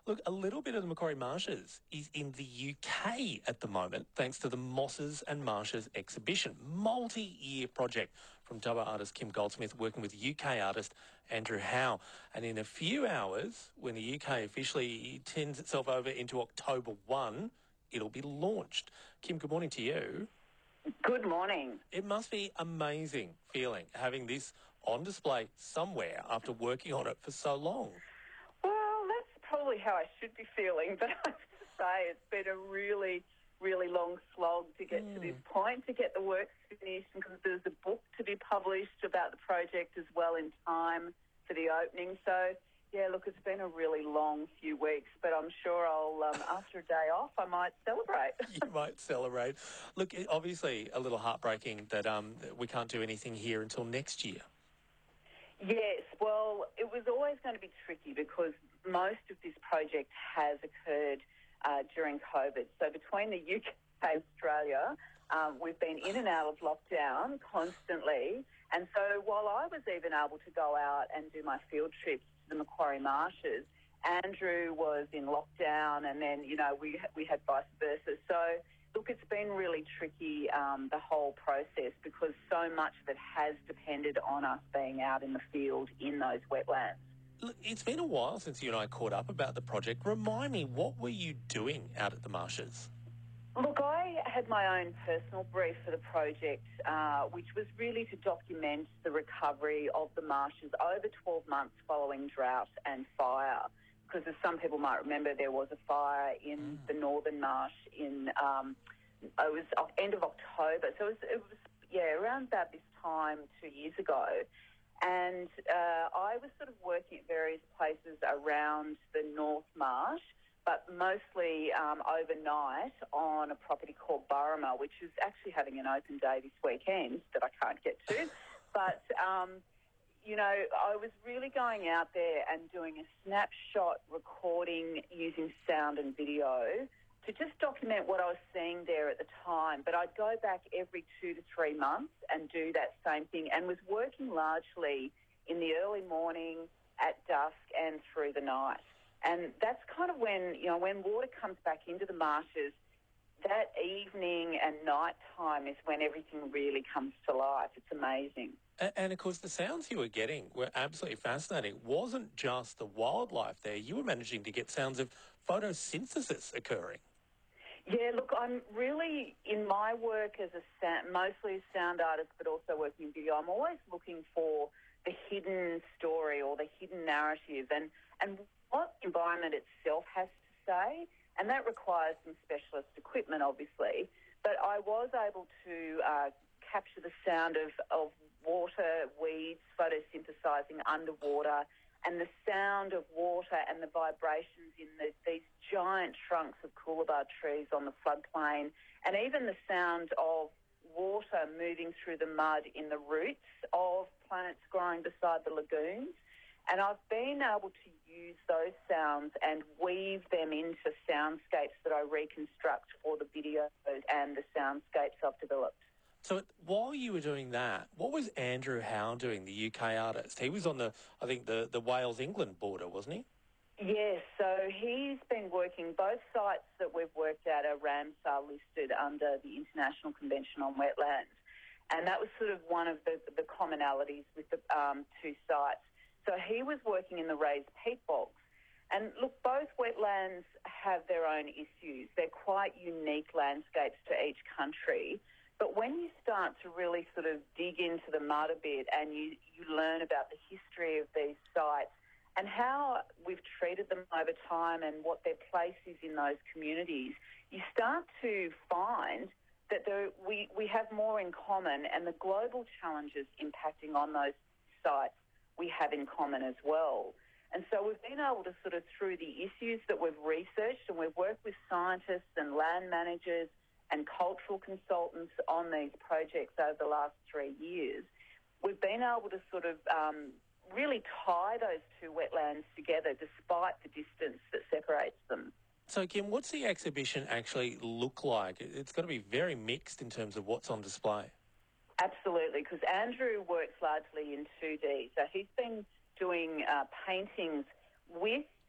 Look, a little bit of the Macquarie Marshes is in the UK at the moment, thanks to the Mosses and Marshes exhibition. Multi-year project from Dubbo artist Kim Goldsmith working with UK artist Andrew Howe. And in a few hours, when the UK officially turns itself over into October 1, it'll be launched. Kim, good morning to you. Good morning. It must be amazing feeling having this on display somewhere after working on it for so long. Well, that's probably how I should be feeling, but I have to say it's been a really, really long slog to get to this point, to get the work finished, because there's a book to be published about the project as well in time for the opening. So, yeah, look, it's been a really long few weeks, but I'm sure I'll, after a day off, I might celebrate. You might celebrate. Look, obviously a little heartbreaking that we can't do anything here until next year. Yes, well, it was always going to be tricky because most of this project has occurred during COVID. So between the UK and Australia, we've been in and out of lockdown constantly. And so while I was even able to go out and do my field trips to the Macquarie Marshes, Andrew was in lockdown, and then, you know, we had vice versa. So, look, it's been really tricky, the whole process, because so much of it has depended on us being out in the field in those wetlands. Look, it's been a while since you and I caught up about the project. Remind me, what were you doing out at the marshes? Look, I had my own personal brief for the project, which was really to document the recovery of the marshes over 12 months following drought and fire. Because as some people might remember, there was a fire in the Northern Marsh in, it was end of October. So it was around about this time 2 years ago. And I was sort of working at various places around the North Marsh, but mostly overnight on a property called Burrama, which is actually having an open day this weekend that I can't get to. But you know, I was really going out there and doing a snapshot recording using sound and video to just document what I was seeing there at the time. But I'd go back every 2 to 3 months and do that same thing, and was working largely in the early morning, at dusk and through the night. And that's kind of when, you know, when water comes back into the marshes, that evening and night time is when everything really comes to life. It's amazing. And, of course, the sounds you were getting were absolutely fascinating. It wasn't just the wildlife there. You were managing to get sounds of photosynthesis occurring. Yeah, look, I'm really, in my work as mostly a sound artist, but also working in video, I'm always looking for the hidden story or the hidden narrative and what the environment itself has to say. And that requires some specialist equipment, obviously. But I was able to capture the sound of water, weeds, photosynthesising underwater, and the sound of water and the vibrations in these giant trunks of coolabah trees on the floodplain, and even the sound of water moving through the mud in the roots of plants growing beside the lagoons. And I've been able to use those sounds and weave them into soundscapes that I reconstruct for the videos and the soundscapes I've developed. So while you were doing that, what was Andrew Howe doing, the UK artist? He was on the Wales-England border, wasn't he? Yes, so he's been working, both sites that we've worked at are Ramsar listed under the International Convention on Wetlands. And that was sort of one of the commonalities with the two sites. So he was working in the raised peat bogs. And look, both wetlands have their own issues. They're quite unique landscapes to each country. But when you start to really sort of dig into the mud a bit and you learn about the history of these sites and how we've treated them over time and what their place is in those communities, you start to find that we have more in common, and the global challenges impacting on those sites we have in common as well. And so we've been able to sort of, through the issues that we've researched, and we've worked with scientists and land managers and cultural consultants on these projects over the last 3 years, we've been able to sort of really tie those two wetlands together despite the distance that separates them. So, Kim, what's the exhibition actually look like? It's going to be very mixed in terms of what's on display. Absolutely, because Andrew works largely in 2D. So he's been doing paintings with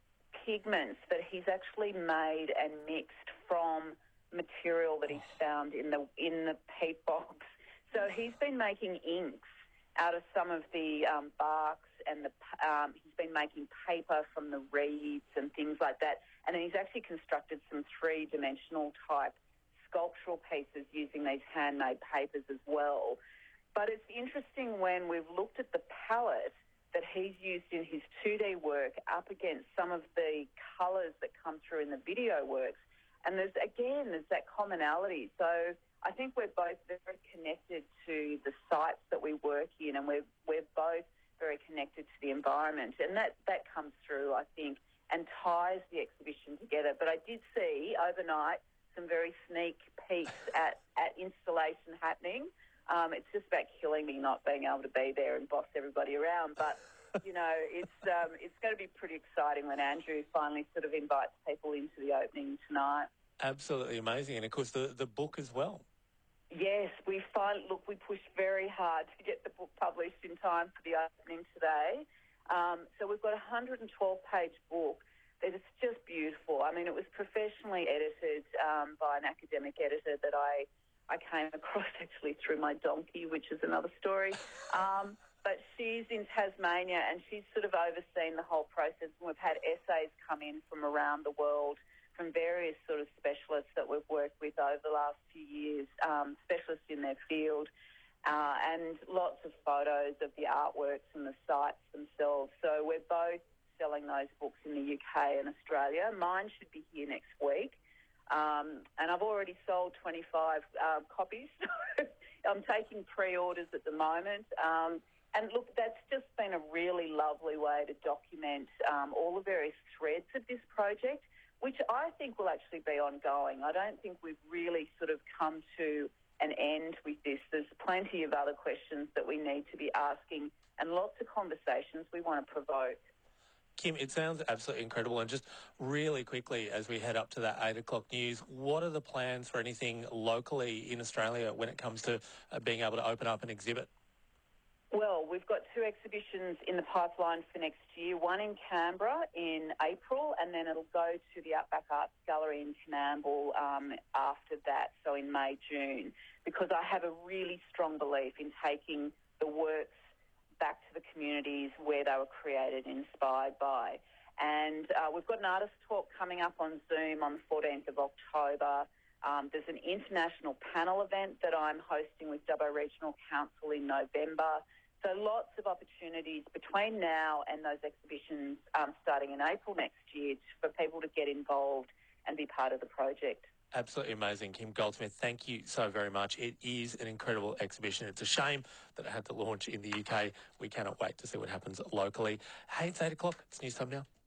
pigments that he's actually made and mixed from material that he's found in the peat box. So he's been making inks out of some of the barks, and he's been making paper from the reeds and things like that. And then he's actually constructed some three-dimensional type sculptural pieces using these handmade papers as well. But it's interesting when we've looked at the palette that he's used in his 2D work up against some of the colours that come through in the video works. And there's that commonality. So I think we're both very connected to the sites that we work in, and we're both very connected to the environment. And that comes through, I think, and ties the exhibition together. But I did see overnight some very sneak peeks at installation happening. It's just about killing me not being able to be there and boss everybody around. But, you know, it's going to be pretty exciting when Andrew finally sort of invites people into the opening tonight. Absolutely amazing. And, of course, the book as well. Yes, we pushed very hard to get the book published in time for the opening today. So we've got a 112-page book. It's just beautiful. I mean, it was professionally edited by an academic editor that I came across actually through my donkey, which is another story. But she's in Tasmania, and she's sort of overseen the whole process. And we've had essays come in from around the world from various sort of specialists that we've worked with over the last few years, specialists in their field, and lots of photos of the artworks and the sites themselves. So we're both selling those books in the UK and Australia. Mine should be here next week. And I've already sold 25 copies. I'm taking pre-orders at the moment. And look, that's just been a really lovely way to document all the various threads of this project, which I think will actually be ongoing. I don't think we've really sort of come to an end with this. There's plenty of other questions that we need to be asking and lots of conversations we want to provoke. Kim, it sounds absolutely incredible. And just really quickly, as we head up to that 8 o'clock news, what are the plans for anything locally in Australia when it comes to being able to open up an exhibit? Well, we've got 2 exhibitions in the pipeline for next year, one in Canberra in April, and then it'll go to the Outback Arts Gallery in Coonamble after that, so in May, June, because I have a really strong belief in taking the works back to the communities where they were created and inspired by. And we've got an artist talk coming up on Zoom on the 14th of October. There's an international panel event that I'm hosting with Dubbo Regional Council in November. So lots of opportunities between now and those exhibitions starting in April next year for people to get involved and be part of the project. Absolutely amazing. Kim Goldsmith, thank you so very much. It is an incredible exhibition. It's a shame that it had to launch in the UK. We cannot wait to see what happens locally. Hey, it's 8 o'clock. It's news time now.